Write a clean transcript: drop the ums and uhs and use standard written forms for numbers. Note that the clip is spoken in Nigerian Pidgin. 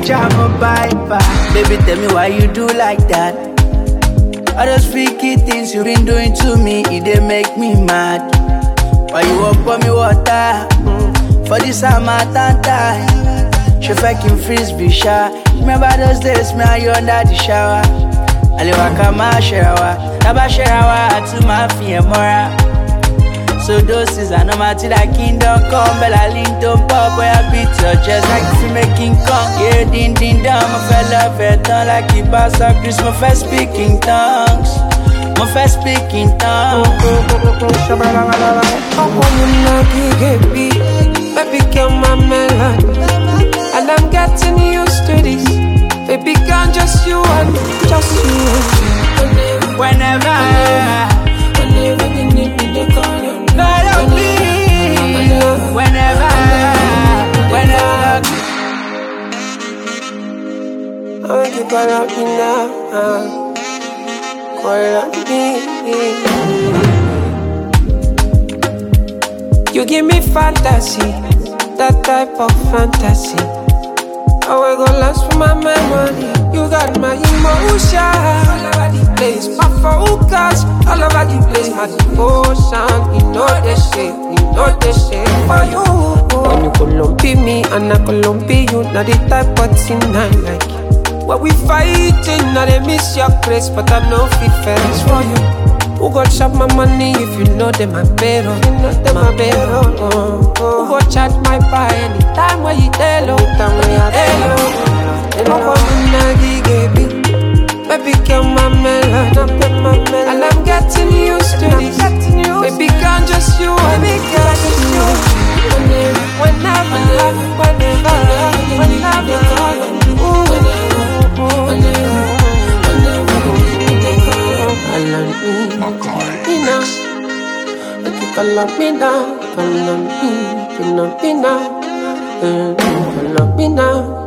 I'm a viper. Baby, tell me why you do like that. All those freaky things you been doing to me, it dey make me mad. Why you up on me water? For this Harmattan time. She fucking frisbee sha. Remember those days, me and you under the shower. Aliwaka ma sherawa, naba sherawa to my fear mora. So doses are no matter like kingdom come, Bella Linton pop where I beat your chest like if you making come. Yeah, ding ding dong, my fella veteran like the bass of Chris, my first speaking tongues. My first speaking tongues. Baby, kill my melody, and I'm getting used to this. Baby, can't just you and just you. Whenever you need me, they call you. Lord of me. Whenever I want you call up me now. Call up me. You give me fantasy, that type of fantasy. I will go last for my memory. You got my emotion. All over the place, my focus. All over the place, my devotion. You know the shit, for you. When you Colombi me and I Colombi you, not the type of thing I like. When we fighting, now they miss your grace, but I know fit fairness for you. Who gon' chop my money if you know them my better? You know them my better. Who gon' charge my buy anytime when you tell them? Baby, kill my melody, and I'm getting used to this. Baby, can't just you, Love me now, love me now, love me now.